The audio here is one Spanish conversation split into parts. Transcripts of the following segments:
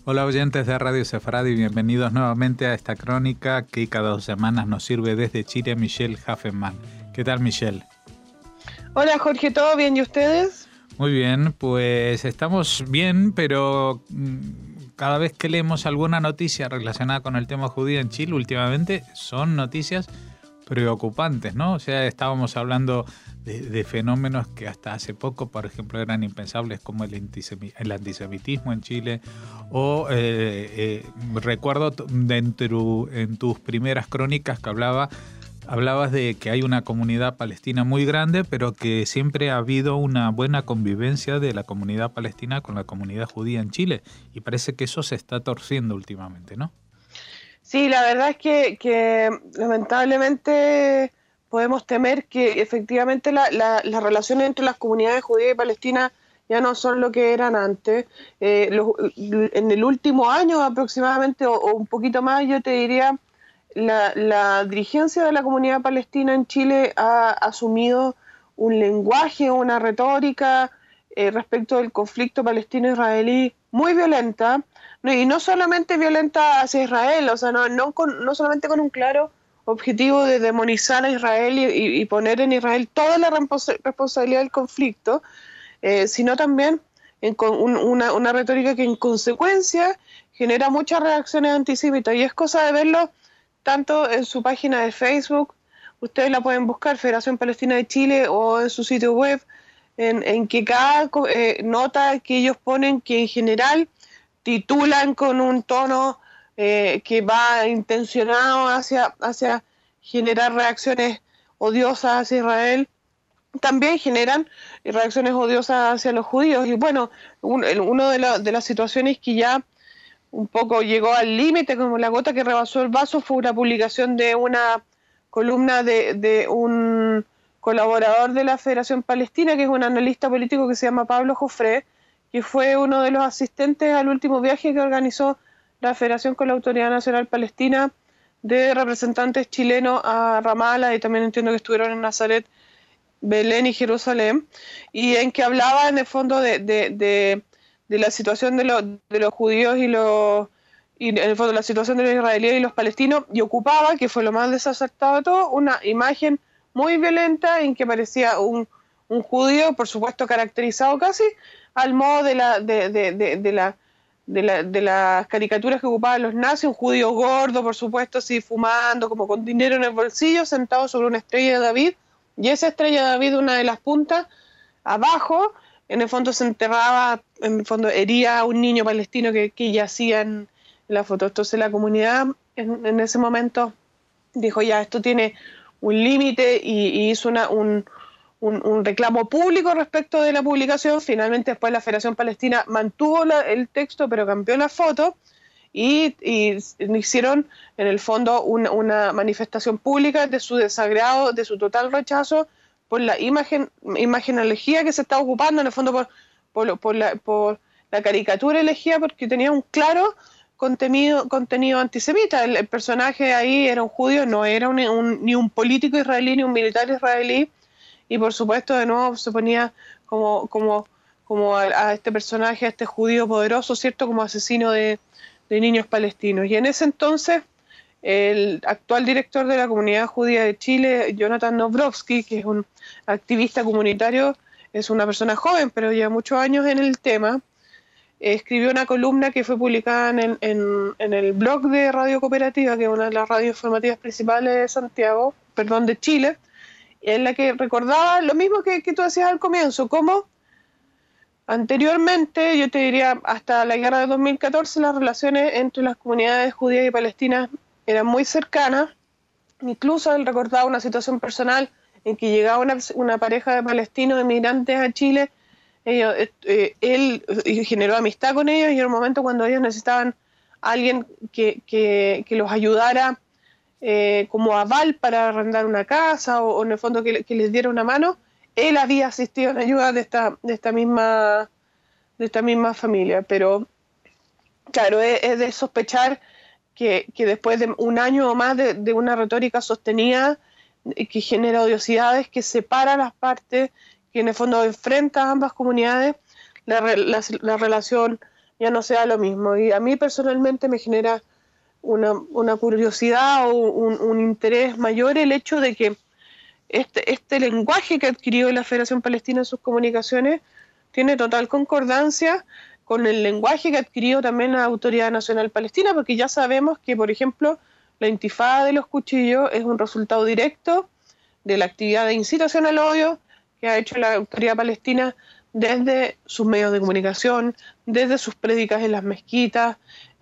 Hola oyentes de Radio Sefardí, bienvenidos nuevamente a esta crónica que cada 2 semanas nos sirve desde Chile Michelle Hafenman. ¿Qué tal, Michelle? Hola Jorge, ¿todo bien? ¿Y ustedes? Muy bien, pues estamos bien, pero cada vez que leemos alguna noticia relacionada con el tema judío en Chile últimamente son noticias preocupantes, ¿no? O sea, estábamos hablando de fenómenos que hasta hace poco, por ejemplo, eran impensables, como el antisemitismo en Chile, o recuerdo en tus primeras crónicas que hablabas de que hay una comunidad palestina muy grande, pero que siempre ha habido una buena convivencia de la comunidad palestina con la comunidad judía en Chile, y parece que eso se está torciendo últimamente, ¿no? Sí, la verdad es que lamentablemente podemos temer que efectivamente las relaciones entre las comunidades judías y palestinas ya no son lo que eran antes. En el último año aproximadamente, o un poquito más, yo te diría, la dirigencia de la comunidad palestina en Chile ha asumido un lenguaje, una retórica respecto del conflicto palestino-israelí muy violenta, y no solamente violenta hacia Israel, o sea, no solamente con un claro objetivo de demonizar a Israel y poner en Israel toda la responsabilidad del conflicto, sino también una retórica que en consecuencia genera muchas reacciones antisemitas, y es cosa de verlo tanto en su página de Facebook, ustedes la pueden buscar, Federación Palestina de Chile, o en su sitio web, en que cada nota que ellos ponen, que en general titulan con un tono que va intencionado hacia generar reacciones odiosas hacia Israel, también generan reacciones odiosas hacia los judíos. Y bueno, uno de las situaciones que ya un poco llegó al límite, como la gota que rebasó el vaso, fue una publicación de una columna de un colaborador de la Federación Palestina, que es un analista político que se llama Pablo Jofré, que fue uno de los asistentes al último viaje que organizó la Federación con la Autoridad Nacional Palestina de representantes chilenos a Ramallah, y también entiendo que estuvieron en Nazaret, Belén y Jerusalén, y en que hablaba en el fondo de la situación de los judíos y en el fondo la situación de los israelíes y los palestinos, y ocupaba, que fue lo más desacertado de todo, una imagen muy violenta en que aparecía un judío, por supuesto caracterizado casi al modo de las caricaturas que ocupaban los nazis, un judío gordo, por supuesto, así fumando, como con dinero en el bolsillo, sentado sobre una estrella de David, y esa estrella de David, una de las puntas, abajo, en el fondo se enterraba, en el fondo hería a un niño palestino que yacía en la foto. Entonces la comunidad en ese momento dijo, ya, esto tiene un límite, y hizo un reclamo público respecto de la publicación. Finalmente después la Federación Palestina mantuvo el texto, pero cambió la foto, y hicieron en el fondo una manifestación pública de su desagrado, de su total rechazo por la imagenología que se está ocupando, en el fondo por la caricatura elegida, porque tenía un claro contenido antisemita. El personaje ahí era un judío, no era ni un político israelí ni un militar israelí, y por supuesto de nuevo se ponía como a este personaje, a este judío poderoso, ¿cierto?, como asesino de niños palestinos. Y en ese entonces el actual director de la comunidad judía de Chile, Jonathan Nobrowski, que es un activista comunitario, es una persona joven, pero lleva muchos años en el tema, escribió una columna que fue publicada en el blog de Radio Cooperativa, que es una de las radios informativas principales de Chile, en la que recordaba lo mismo que tú decías al comienzo, cómo anteriormente, yo te diría hasta la guerra de 2014, las relaciones entre las comunidades judías y palestinas eran muy cercanas. Incluso él recordaba una situación personal en que llegaba una pareja de palestinos emigrantes a Chile. Él generó amistad con ellos, y en un momento cuando ellos necesitaban a alguien que los ayudara como aval para arrendar una casa, o en el fondo que les diera una mano, él había asistido en ayuda de esta misma familia. Pero claro, es de sospechar que después de un año o más de una retórica sostenida que genera odiosidades, que separa las partes, que en el fondo enfrenta a ambas comunidades, la relación ya no sea lo mismo. Y a mí personalmente me genera una curiosidad o un interés mayor el hecho de que este lenguaje que adquirió la Federación Palestina en sus comunicaciones tiene total concordancia con el lenguaje que adquirió también la Autoridad Nacional Palestina, porque ya sabemos que, por ejemplo, la intifada de los cuchillos es un resultado directo de la actividad de incitación al odio que ha hecho la Autoridad Palestina desde sus medios de comunicación, desde sus prédicas en las mezquitas,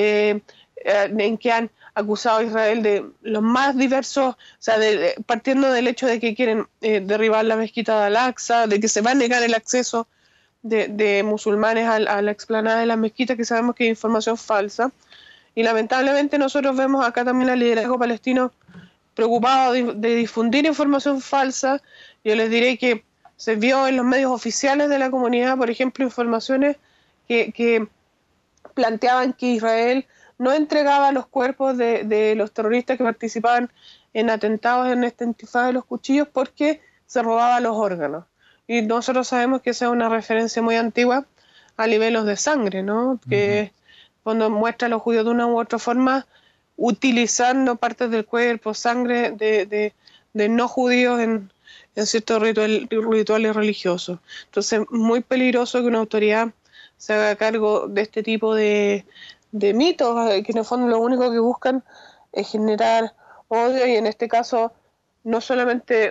en que han acusado a Israel de los más diversos, o sea, partiendo del hecho de que quieren derribar la mezquita de Al-Aqsa, de que se va a negar el acceso de musulmanes a la explanada de las mezquitas, que sabemos que es información falsa. Y lamentablemente nosotros vemos acá también al liderazgo palestino preocupado de difundir información falsa. Yo les diré que se vio en los medios oficiales de la comunidad, por ejemplo, informaciones que planteaban que Israel no entregaba los cuerpos de los terroristas que participaban en atentados en esta intifada de los cuchillos porque se robaba los órganos. Y nosotros sabemos que esa es una referencia muy antigua a niveles de sangre, ¿no? Que cuando muestra a los judíos de una u otra forma utilizando partes del cuerpo, sangre de no judíos en ciertos rituales religiosos. Entonces, muy peligroso que una autoridad se haga cargo de este tipo de mitos, que en el fondo lo único que buscan es generar odio, y en este caso no solamente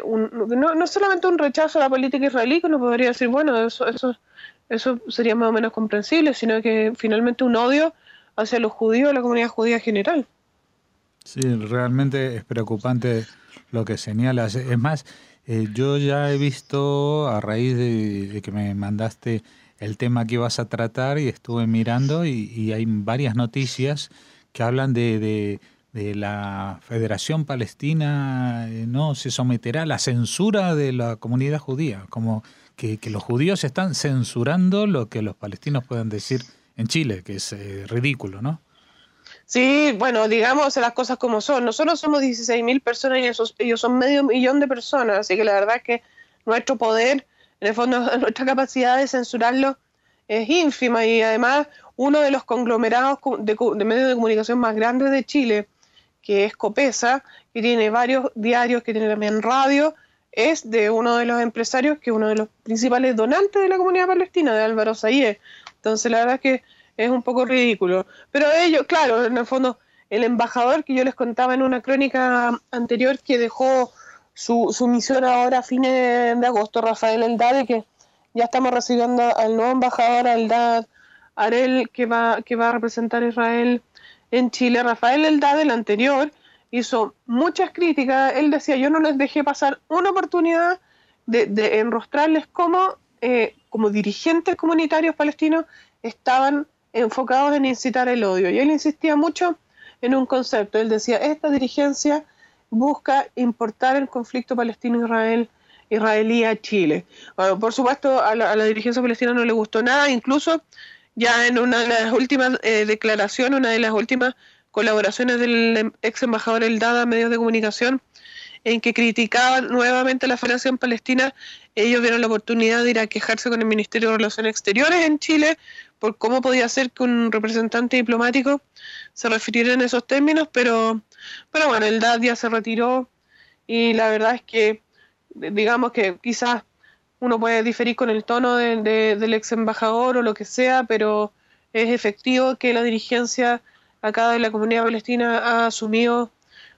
un rechazo a la política israelí, que uno podría decir, bueno, eso sería más o menos comprensible, sino que finalmente un odio hacia los judíos, la comunidad judía en general. Sí, realmente es preocupante lo que señalas. Es más, yo ya he visto, a raíz de que me mandaste el tema que ibas a tratar, y estuve mirando, y hay varias noticias que hablan de la Federación Palestina, no se someterá a la censura de la comunidad judía, como que los judíos están censurando lo que los palestinos pueden decir en Chile, que es ridículo, ¿no? Sí, bueno, digamos las cosas como son. Nosotros somos 16.000 personas y ellos son 500.000 de personas, así que la verdad es que nuestro poder, en el fondo, nuestra capacidad de censurarlo es ínfima, y además uno de los conglomerados de medios de comunicación más grandes de Chile, que es Copesa, que tiene varios diarios, que tiene también radio, es de uno de los empresarios que es uno de los principales donantes de la comunidad palestina, de Álvaro Sayé. Entonces la verdad es que es un poco ridículo. Pero ellos, claro, en el fondo, el embajador que yo les contaba en una crónica anterior, que dejó su misión ahora a fines de agosto, Rafael Eldad, que ya estamos recibiendo al nuevo embajador, Eldad Arel, que va a representar a Israel en Chile. Rafael Eldad, el anterior, hizo muchas críticas. Él decía, yo no les dejé pasar una oportunidad de enrostrarles como dirigentes comunitarios palestinos estaban enfocados en incitar el odio. Y él insistía mucho en un concepto. Él decía, esta dirigencia busca importar el conflicto palestino-israelí a Chile. Bueno, por supuesto, a la dirigencia palestina no le gustó nada, incluso ya en una de las últimas declaraciones, una de las últimas colaboraciones del ex embajador Eldad a medios de comunicación, en que criticaban nuevamente a la Federación Palestina, ellos vieron la oportunidad de ir a quejarse con el Ministerio de Relaciones Exteriores en Chile por cómo podía ser que un representante diplomático se refiriera en esos términos, pero bueno, Eldad ya se retiró, y la verdad es que, digamos que quizás uno puede diferir con el tono del ex embajador o lo que sea, pero es efectivo que la dirigencia acá de la comunidad palestina ha asumido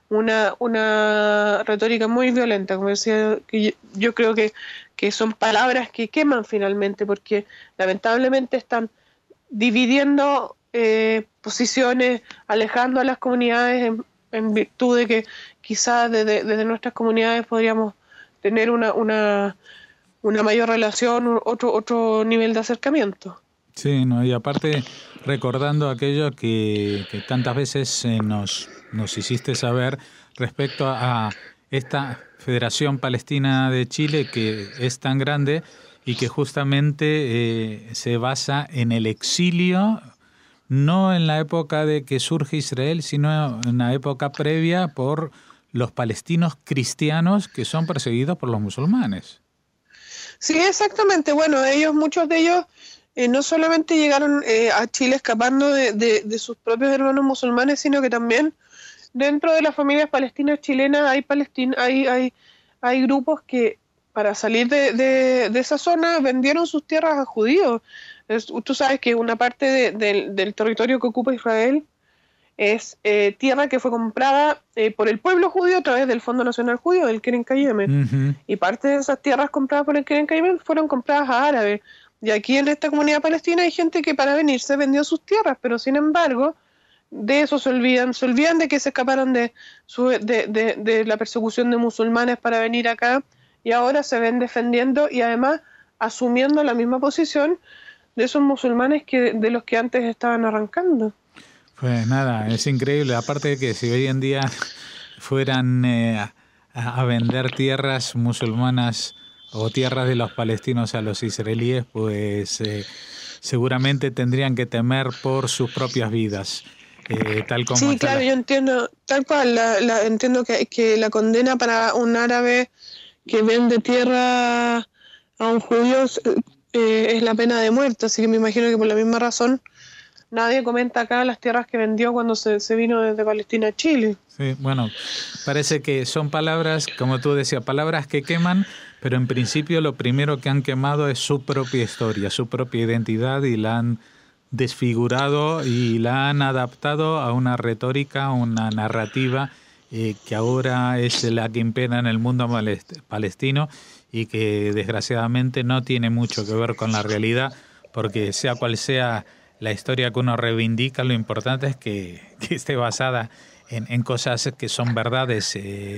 una retórica muy violenta, como decía, que yo creo que son palabras que queman finalmente, porque lamentablemente están dividiendo posiciones, alejando a las comunidades en virtud de que quizás desde nuestras comunidades podríamos tener una mayor relación, otro nivel de acercamiento. Sí, no, y aparte recordando aquello que tantas veces nos hiciste saber respecto a esta Federación Palestina de Chile, que es tan grande y que justamente se basa en el exilio, no en la época de que surge Israel, sino en la época previa por los palestinos cristianos que son perseguidos por los musulmanes. Sí, exactamente. Bueno, muchos de ellos no solamente llegaron a Chile escapando de sus propios hermanos musulmanes, sino que también dentro de las familias palestinas chilenas hay grupos que para salir de esa zona vendieron sus tierras a judíos. Tú sabes que una parte del territorio que ocupa Israel es tierra que fue comprada por el pueblo judío a través del Fondo Nacional Judío, del Keren Kayemet. Uh-huh. Y parte de esas tierras compradas por el Keren Kayemet fueron compradas a árabes. Y aquí en esta comunidad palestina hay gente que para venirse vendió sus tierras, pero sin embargo, de eso se olvidan de que se escaparon de la persecución de musulmanes para venir acá, y ahora se ven defendiendo y además asumiendo la misma posición de esos musulmanes de los que antes estaban arrancando. Pues nada, es increíble. Aparte de que si hoy en día fueran a vender tierras musulmanas o tierras de los palestinos a los israelíes, pues seguramente tendrían que temer por sus propias vidas. Tal como sí, claro, yo entiendo, tal cual, entiendo que la condena para un árabe que vende tierra a un judío es la pena de muerte, así que me imagino que por la misma razón nadie comenta acá las tierras que vendió cuando se vino desde Palestina a Chile. Sí, bueno, parece que son palabras, como tú decías, palabras que queman, pero en principio lo primero que han quemado es su propia historia, su propia identidad, y la han desfigurado y la han adaptado a una retórica, una narrativa que ahora es la que impera en el mundo palestino y que desgraciadamente no tiene mucho que ver con la realidad, porque sea cual sea la historia que uno reivindica, lo importante es que esté basada en cosas que son verdades,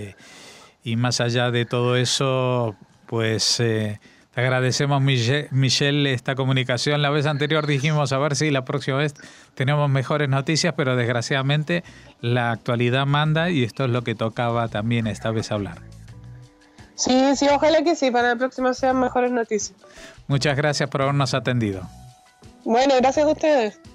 y más allá de todo eso, pues te agradecemos, Michelle, esta comunicación. La vez anterior dijimos a ver si la próxima vez tenemos mejores noticias, pero desgraciadamente la actualidad manda y esto es lo que tocaba también esta vez hablar. Sí, ojalá que sí, para la próxima sean mejores noticias. Muchas gracias por habernos atendido. Bueno, gracias a ustedes.